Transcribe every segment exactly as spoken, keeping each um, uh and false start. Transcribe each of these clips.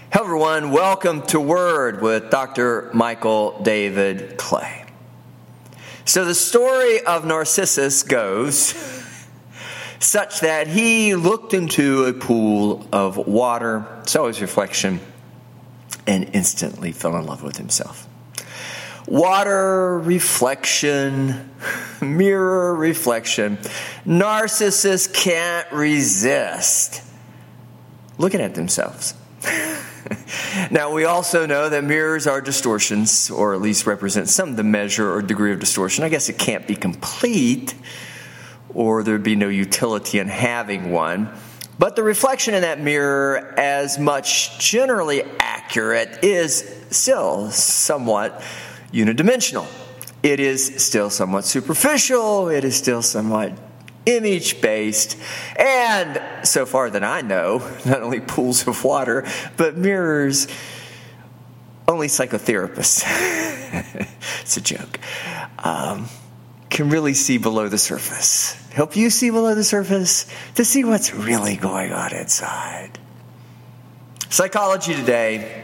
Hello everyone, welcome to Word with Doctor Michael David Clay. So the story of Narcissus goes such that he looked into a pool of water, saw his reflection, and instantly fell in love with himself. Water, reflection, mirror, reflection. Narcissus can't resist looking at themselves. Now, we also know that mirrors are distortions, or at least represent some of the measure or degree of distortion. I guess it can't be complete, or there'd be no utility in having one. But the reflection in that mirror, as much generally accurate, is still somewhat unidimensional. It is still somewhat superficial. It is still somewhat image-based, and so far that I know, not only pools of water, but mirrors, only psychotherapists, it's a joke, um, can really see below the surface. Help you see below the surface to see what's really going on inside. Psychology Today,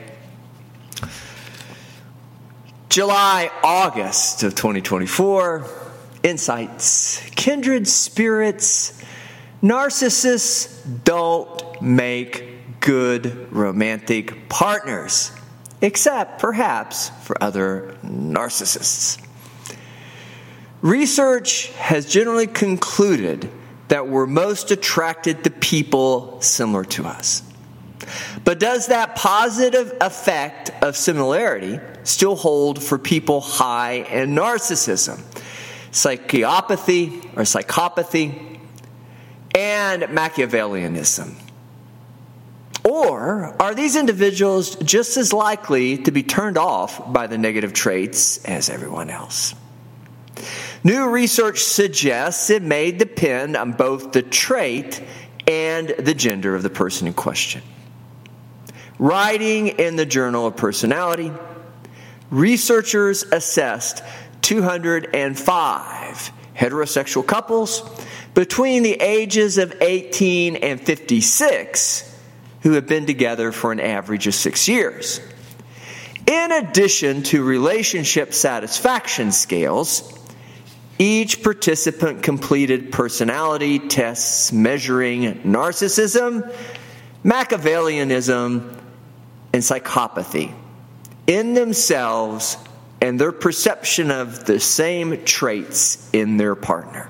July, August of twenty twenty-four. Insights. Kindred spirits. Narcissists don't make good romantic partners, except perhaps for other narcissists. Research has generally concluded that we're most attracted to people similar to us. But does that positive effect of similarity still hold for people high in narcissism, psychopathy or psychopathy, and Machiavellianism? Or are these individuals just as likely to be turned off by the negative traits as everyone else? New research suggests it may depend on both the trait and the gender of the person in question. Writing in the Journal of Personality, researchers assessed two hundred five heterosexual couples between the ages of eighteen and fifty-six who have been together for an average of six years. In addition to relationship satisfaction scales, each participant completed personality tests measuring narcissism, Machiavellianism, and psychopathy in themselves and their perception of the same traits in their partner.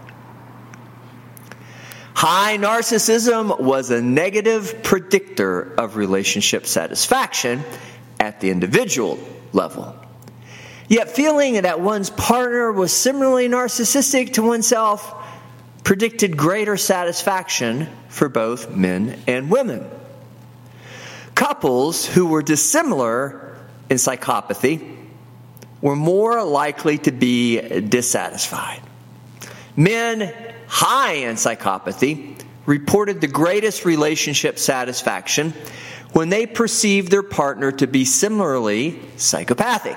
High narcissism was a negative predictor of relationship satisfaction at the individual level. Yet feeling that one's partner was similarly narcissistic to oneself predicted greater satisfaction for both men and women. Couples who were dissimilar in psychopathy were more likely to be dissatisfied. Men high in psychopathy reported the greatest relationship satisfaction when they perceived their partner to be similarly psychopathic.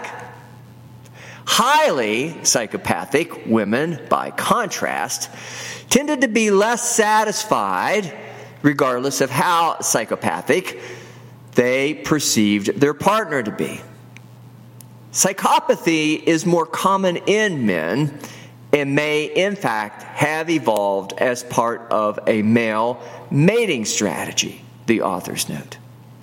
Highly psychopathic women, by contrast, tended to be less satisfied regardless of how psychopathic they perceived their partner to be. Psychopathy is more common in men and may, in fact, have evolved as part of a male mating strategy, the authors note.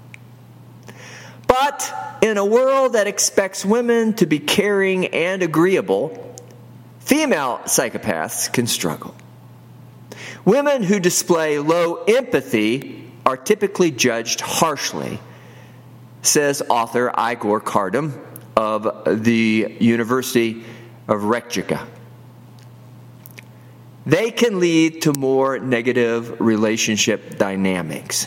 But in a world that expects women to be caring and agreeable, female psychopaths can struggle. Women who display low empathy are typically judged harshly, says author Igor Kardam of the University of Rijeka. They can lead to more negative relationship dynamics.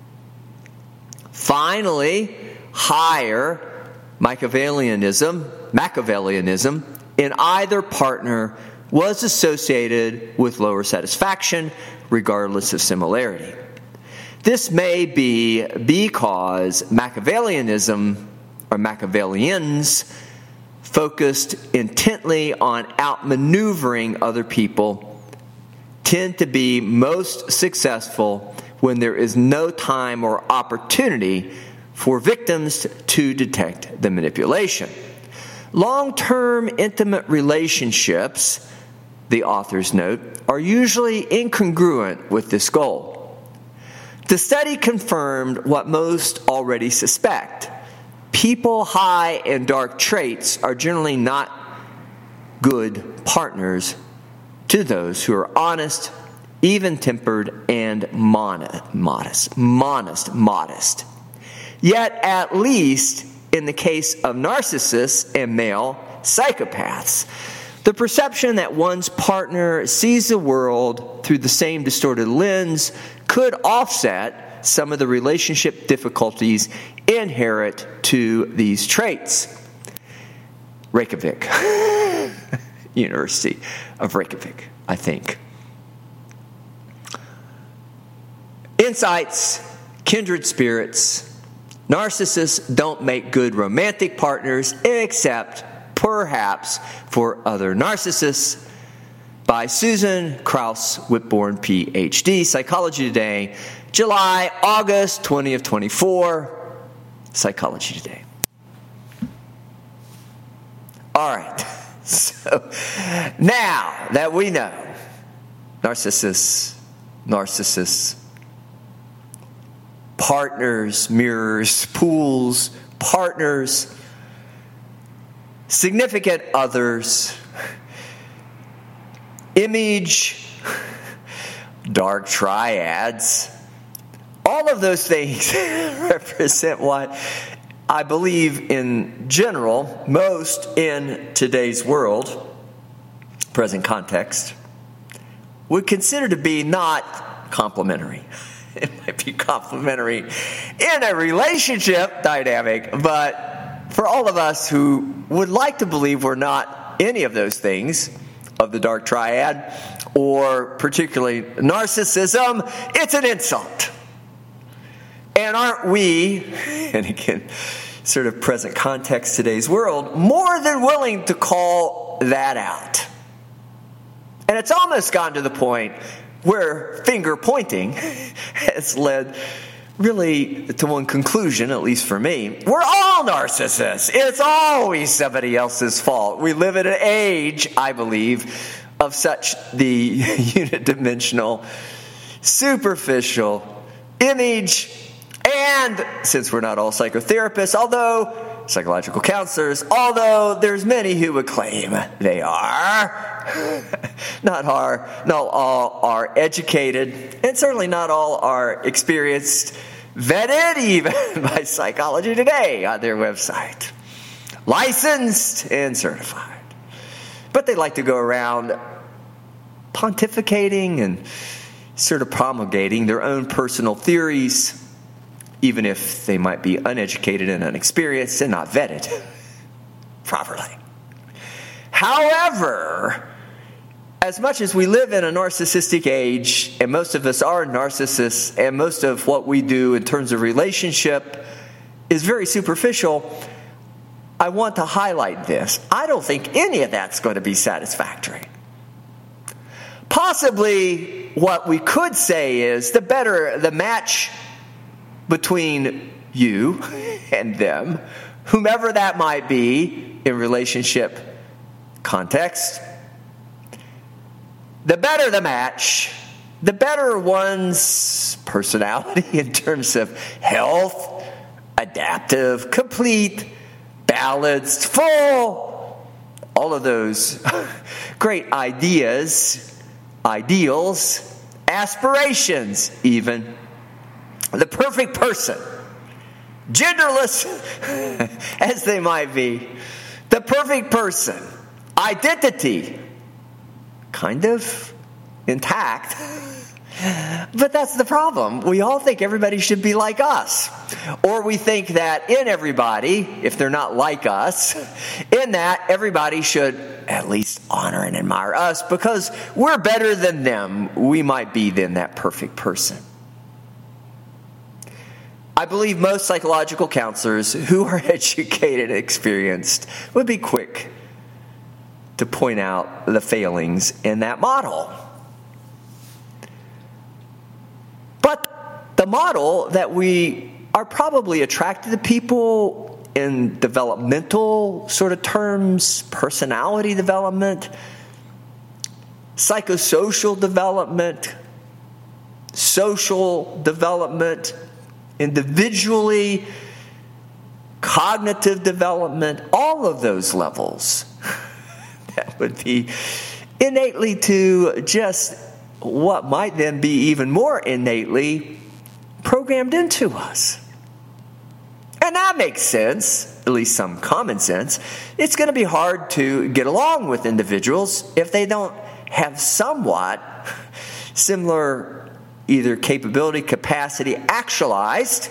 Finally, higher Machiavellianism, Machiavellianism in either partner was associated with lower satisfaction, regardless of similarity. This may be because Machiavellianism, or Machiavellians, focused intently on outmaneuvering other people, tend to be most successful when there is no time or opportunity for victims to detect the manipulation. Long-term intimate relationships, the authors note, are usually incongruent with this goal. The study confirmed what most already suspect. People high in dark traits are generally not good partners to those who are honest, even-tempered, and modest, modest, modest. Yet, at least in the case of narcissists and male psychopaths, the perception that one's partner sees the world through the same distorted lens could offset some of the relationship difficulties inherent to these traits. Reykjavik, University of Reykjavik, I think. Insights, kindred spirits. Narcissists don't make good romantic partners except perhaps for other narcissists. By Susan Kraus Whitborn, P H D, Psychology Today, July, August twentieth, twenty-four, Psychology Today. All right, so now that we know narcissists, narcissists, partners, mirrors, pools, partners, significant others, image, dark triads, all of those things represent what I believe in general, most in today's world, present context, would consider to be not complementary. It might be complementary in a relationship dynamic, but for all of us who would like to believe we're not any of those things of the dark triad, or particularly narcissism, it's an insult. And aren't we, and again, sort of present context today's world, more than willing to call that out? And it's almost gotten to the point where finger pointing has led really to one conclusion, at least for me. We're all narcissists. It's always somebody else's fault. We live in an age, I believe, of such the unidimensional, superficial image. And since we're not all psychotherapists, although psychological counselors, although there's many who would claim they are, not are, not all are educated, and certainly not all are experienced, vetted even by Psychology Today on their website, licensed and certified. But they like to go around pontificating and sort of promulgating their own personal theories, even if they might be uneducated and unexperienced and not vetted properly. However, as much as we live in a narcissistic age, and most of us are narcissists, and most of what we do in terms of relationship is very superficial, I want to highlight this. I don't think any of that's going to be satisfactory. Possibly what we could say is the better the match between you and them, whomever that might be in relationship context, the better the match, the better one's personality in terms of health, adaptive, complete, balanced, full, all of those great ideas, ideals, aspirations even. The perfect person, genderless as they might be, the perfect person, identity, kind of intact. But that's the problem. We all think everybody should be like us. Or we think that in everybody, if they're not like us, in that everybody should at least honor and admire us because we're better than them. We might be then that perfect person. I believe most psychological counselors who are educated and experienced would be quick to point out the failings in that model. But the model that we are probably attracted to people in developmental sort of terms, personality development, psychosocial development, social development, individually, cognitive development, all of those levels. That would be innately to just what might then be even more innately programmed into us. And that makes sense, at least some common sense. It's going to be hard to get along with individuals if they don't have somewhat similar either capability, capacity, actualized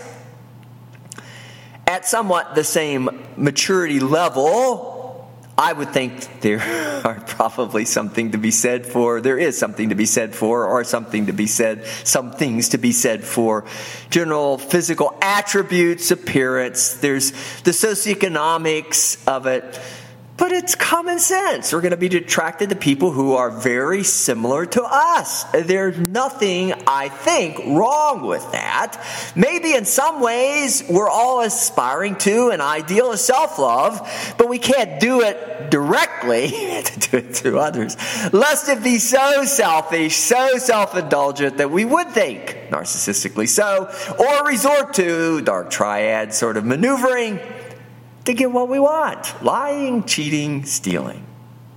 at somewhat the same maturity level. I would think there are probably something to be said for, there is something to be said for, or something to be said, some things to be said for general physical attributes, appearance. There's the socioeconomics of it. But it's common sense. We're going to be attracted to people who are very similar to us. There's nothing, I think, wrong with that. Maybe in some ways we're all aspiring to an ideal of self-love, but we can't do it directly. We have to do it through others. Lest it be so selfish, so self-indulgent that we would think, narcissistically so, or resort to dark triad sort of maneuvering to get what we want. Lying, cheating, stealing.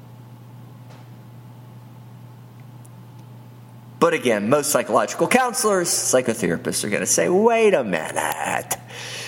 But again, most psychological counselors, psychotherapists are going to say, wait a minute.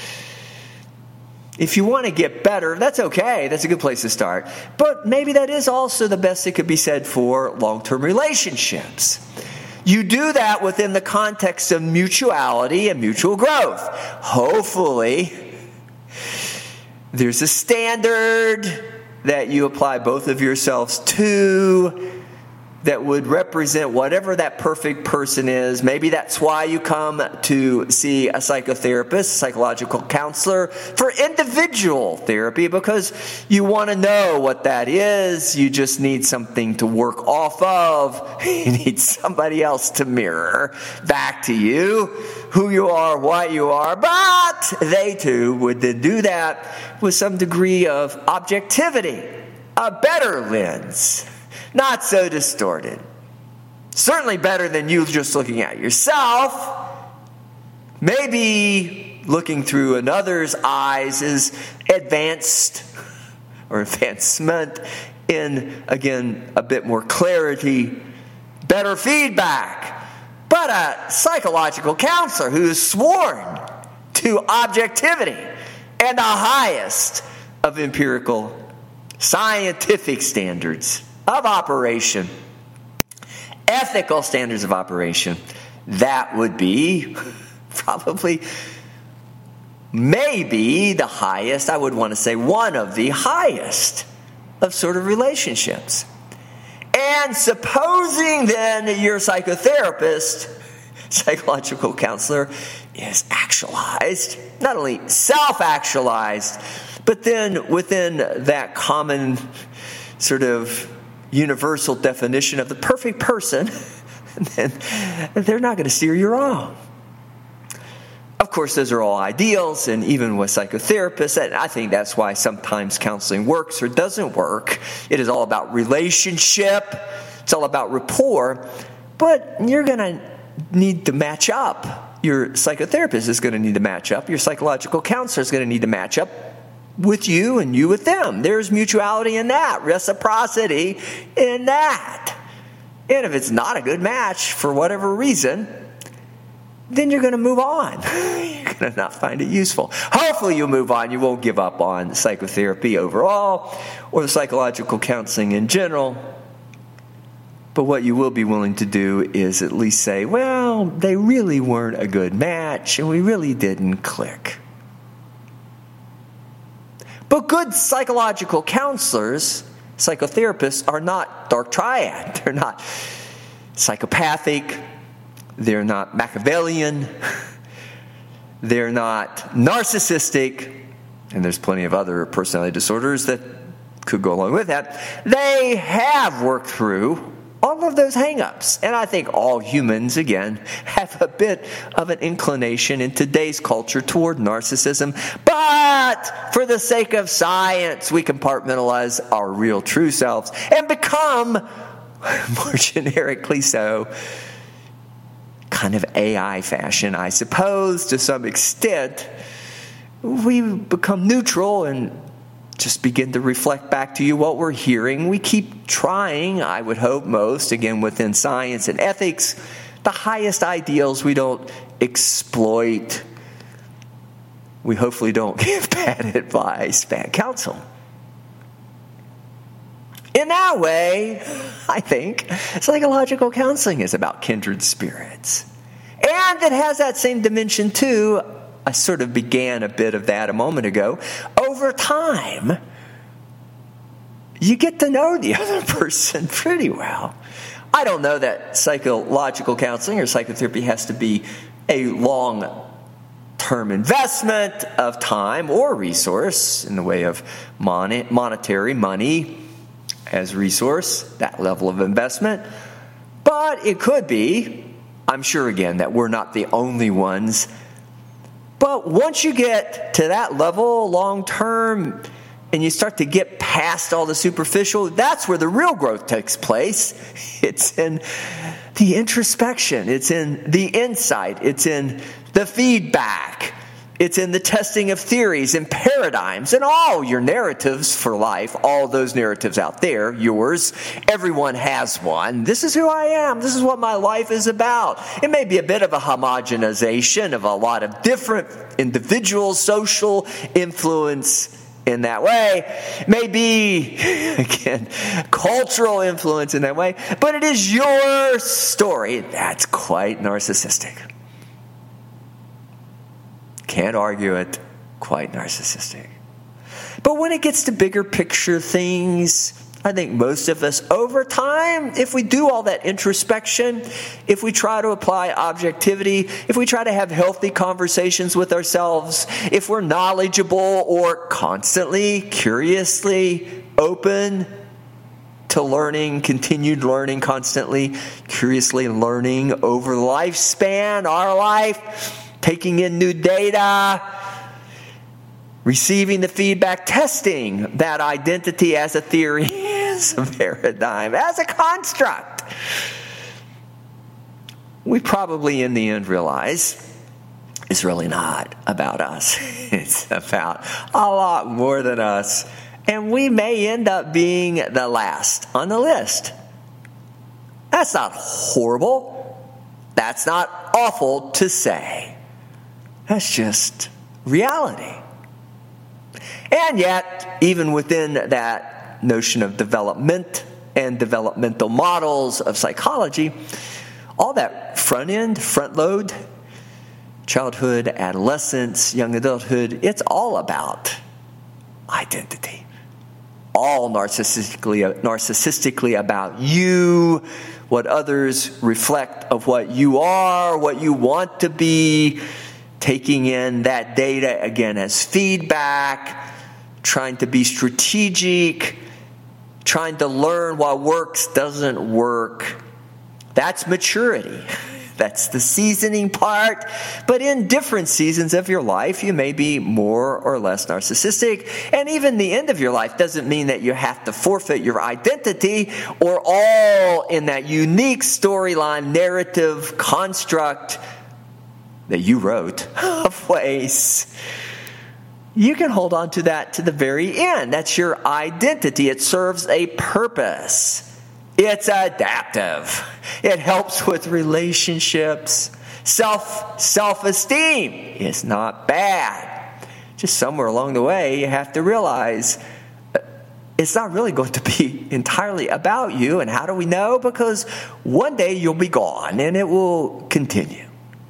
If you want to get better, that's okay. That's a good place to start. But maybe that is also the best that could be said for long-term relationships. You do that within the context of mutuality and mutual growth. Hopefully, there's a standard that you apply both of yourselves to that would represent whatever that perfect person is. Maybe that's why you come to see a psychotherapist, psychological counselor, for individual therapy, because you want to know what that is. You just need something to work off of. You need somebody else to mirror back to you who you are, what you are. But they too would then do that with some degree of objectivity, a better lens. Not so distorted. Certainly better than you just looking at yourself. Maybe looking through another's eyes is advanced or advancement in, again, a bit more clarity, better feedback. But a psychological counselor who is sworn to objectivity and the highest of empirical scientific standards of operation, ethical standards of operation, that would be probably, maybe the highest, I would want to say one of the highest of sort of relationships. And supposing then your psychotherapist, psychological counselor, is actualized, not only self-actualized, but then within that common sort of universal definition of the perfect person, then they're not going to steer you wrong. Of course, those are all ideals, and even with psychotherapists, and I think that's why sometimes counseling works or doesn't work. It is all about relationship. It's all about rapport. But you're going to need to match up. Your psychotherapist is going to need to match up. Your psychological counselor is going to need to match up with you and you with them. There's mutuality in that, reciprocity in that. And if it's not a good match for whatever reason, then you're going to move on. You're going to not find it useful. Hopefully you'll move on. You won't give up on psychotherapy overall or the psychological counseling in general. But what you will be willing to do is at least say, well, they really weren't a good match and we really didn't click. But good psychological counselors, psychotherapists, are not dark triad. They're not psychopathic. They're not Machiavellian. They're not narcissistic. And there's plenty of other personality disorders that could go along with that. They have worked through all of those hang-ups. And I think all humans, again, have a bit of an inclination in today's culture toward narcissism. But for the sake of science, we compartmentalize our real true selves and become, more generically so, kind of A I fashion, I suppose, to some extent. We become neutral and just begin to reflect back to you what we're hearing. We keep trying, I would hope most, again within science and ethics, the highest ideals. We don't exploit. We hopefully don't give bad advice, bad counsel. In that way, I think psychological counseling is about kindred spirits. And it has that same dimension too. I sort of began a bit of that a moment ago. Over time, you get to know the other person pretty well. I don't know that psychological counseling or psychotherapy has to be a long-term investment of time or resource in the way of mon- monetary money as resource, that level of investment. But it could be, I'm sure again, that we're not the only ones. But once you get to that level long term and you start to get past all the superficial, that's where the real growth takes place. It's in the introspection. It's in the insight. It's in the feedback. It's in the testing of theories and paradigms and all your narratives for life, all those narratives out there, yours. Everyone has one. This is who I am. This is what my life is about. It may be a bit of a homogenization of a lot of different individual social influence in that way. Maybe, again, cultural influence in that way. But it is your story. That's quite narcissistic. Can't argue it, quite narcissistic. But when it gets to bigger picture things, I think most of us over time, if we do all that introspection, if we try to apply objectivity, if we try to have healthy conversations with ourselves, if we're knowledgeable or constantly, curiously open to learning, continued learning constantly, curiously learning over the lifespan, our life, taking in new data, receiving the feedback, testing that identity as a theory, as a paradigm, as a construct. We probably in the end realize it's really not about us. It's about a lot more than us. And we may end up being the last on the list. That's not horrible. That's not awful to say. That's just reality. And yet, even within that notion of development and developmental models of psychology, all that front end, front load, childhood, adolescence, young adulthood, it's all about identity. All narcissistically, narcissistically about you, what others reflect of what you are, what you want to be, taking in that data again as feedback, trying to be strategic, trying to learn what works, doesn't work. That's maturity. That's the seasoning part. But in different seasons of your life, you may be more or less narcissistic. And even the end of your life doesn't mean that you have to forfeit your identity or all in that unique storyline, narrative, construct that you wrote of ways. You can hold on to that to the very end. That's your identity. It serves a purpose. It's adaptive. It helps with relationships. Self, self-esteem is not bad. Just somewhere along the way, you have to realize it's not really going to be entirely about you. And how do we know? Because one day you'll be gone and it will continue.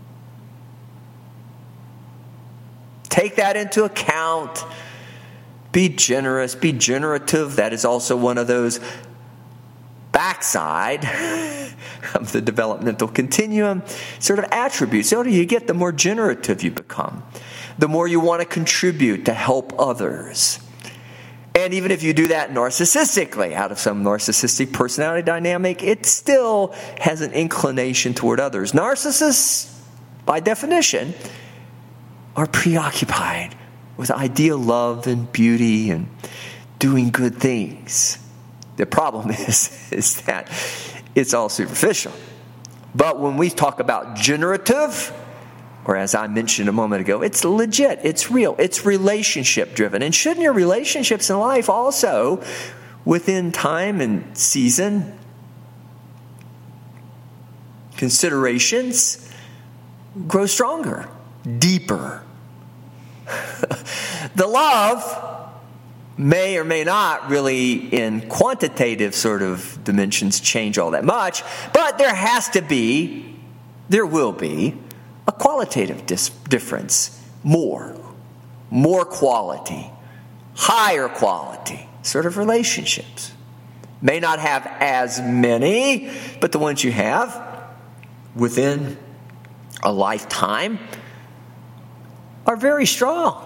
Take that into account. Be generous. Be generative. That is also one of those backside of the developmental continuum sort of attributes. The older you get, the more generative you become. The more you want to contribute to help others. And And even if you do that narcissistically, out of some narcissistic personality dynamic, it still has an inclination toward others. Narcissists, by definition, are preoccupied with ideal love and beauty and doing good things. The problem is, is that it's all superficial. But when we talk about generative, or as I mentioned a moment ago, it's legit, it's real, it's relationship driven. And shouldn't your relationships in life also, within time and season, considerations, grow stronger, deeper? The love may or may not really in quantitative sort of dimensions change all that much, but there has to be, there will be, a qualitative dis- difference. More. More quality. Higher quality sort of relationships. May not have as many, but the ones you have within a lifetime are very strong.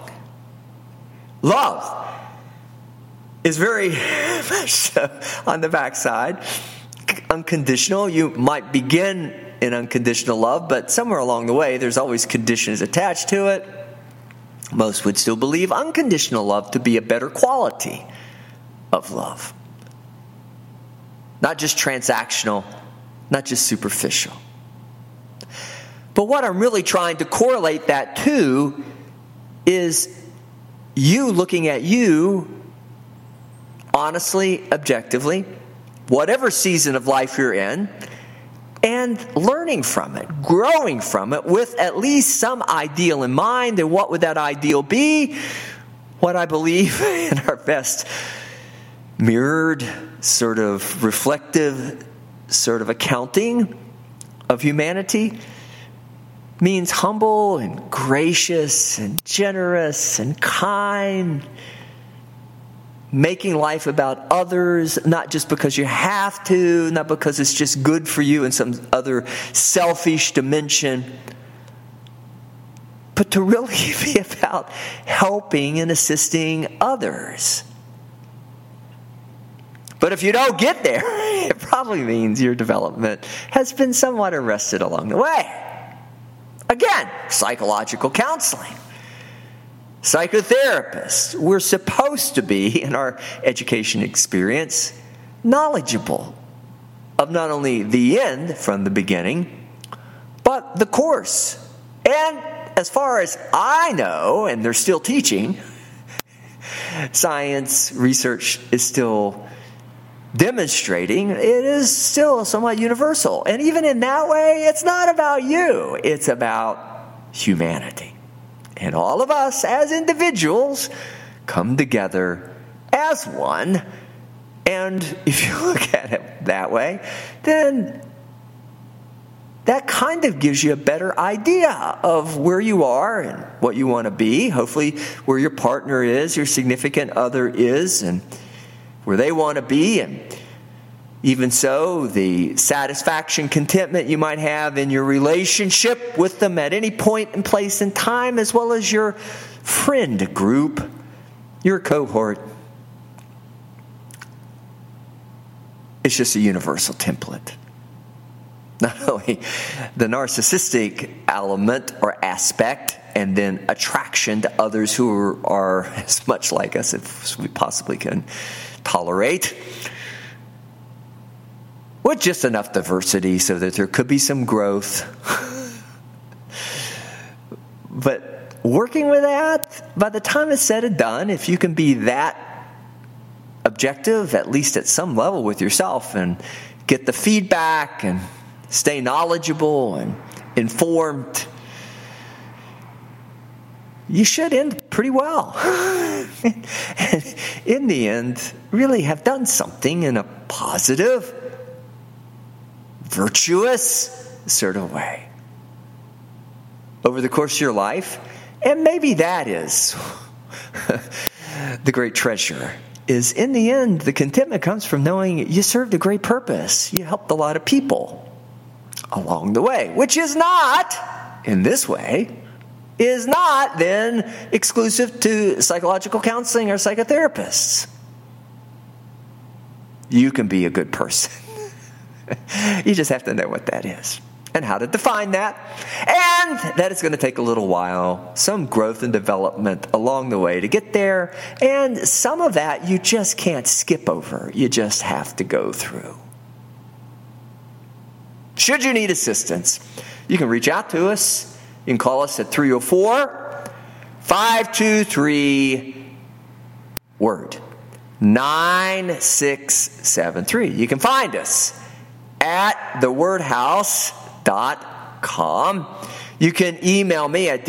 Love is very much so on the backside. Unconditional. You might begin in unconditional love, but somewhere along the way, there's always conditions attached to it. Most would still believe unconditional love to be a better quality of love. Not just transactional, not just superficial. But what I'm really trying to correlate that to is you looking at you honestly, objectively, whatever season of life you're in, and learning from it, growing from it with at least some ideal in mind. And what would that ideal be? What I believe in our best mirrored, sort of reflective, sort of accounting of humanity means humble and gracious and generous and kind, making life about others, not just because you have to, not because it's just good for you in some other selfish dimension, but to really be about helping and assisting others. But if you don't get there, it probably means your development has been somewhat arrested along the way. Again, psychological counseling. Psychotherapists, we're supposed to be, in our education experience, knowledgeable of not only the end from the beginning, but the course. And as far as I know, and they're still teaching, science research is still demonstrating, it is still somewhat universal. And even in that way, it's not about you, it's about humanity. And all of us as individuals come together as one. And if you look at it that way, then that kind of gives you a better idea of where you are and what you want to be. Hopefully where your partner is, your significant other is, and where they want to be. And even so, the satisfaction, contentment you might have in your relationship with them at any point and place in time, as well as your friend group, your cohort. It's just a universal template. Not only the narcissistic element or aspect, and then attraction to others who are, are as much like us as we possibly can tolerate, with just enough diversity so that there could be some growth. But working with that, by the time it's said and done, if you can be that objective, at least at some level with yourself, and get the feedback and stay knowledgeable and informed, you should end pretty well. And in the end, really have done something in a positive, virtuous sort of way over the course of your life. And maybe that is the great treasure, is in the end, the contentment comes from knowing you served a great purpose. You helped a lot of people along the way, which is not, in this way, is not then exclusive to psychological counseling or psychotherapists. you can be a good person. You just have to know what that is and how to define that. And that is going to take a little while, some growth and development along the way to get there. And some of that you just can't skip over. You just have to go through. Should you need assistance, you can reach out to us. You can call us at three oh four, five two three, word, nine six seven three. You can find us at the word house dot com. You can email me at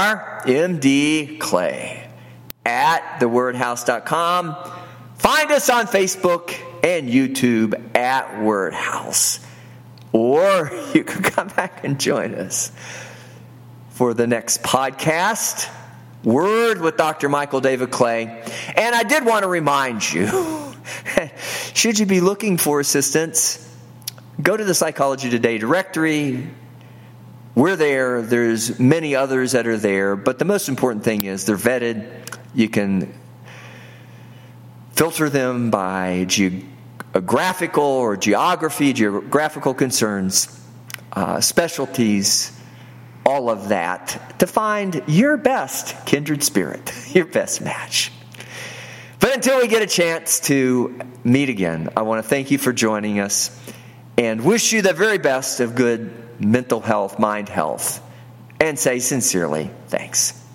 drmdclay at the word house dot com. Find us on Facebook and YouTube at Word House. Or you can come back and join us for the next podcast, Word with Doctor Michael David Clay. And I did want to remind you, should you be looking for assistance, go to the Psychology Today directory. We're there. There's many others that are there. But the most important thing is they're vetted. You can filter them by geographical or geography, geographical concerns, uh, specialties, all of that, to find your best kindred spirit, your best match. But until we get a chance to meet again, I want to thank you for joining us and wish you the very best of good mental health, mind health, and say sincerely, thanks.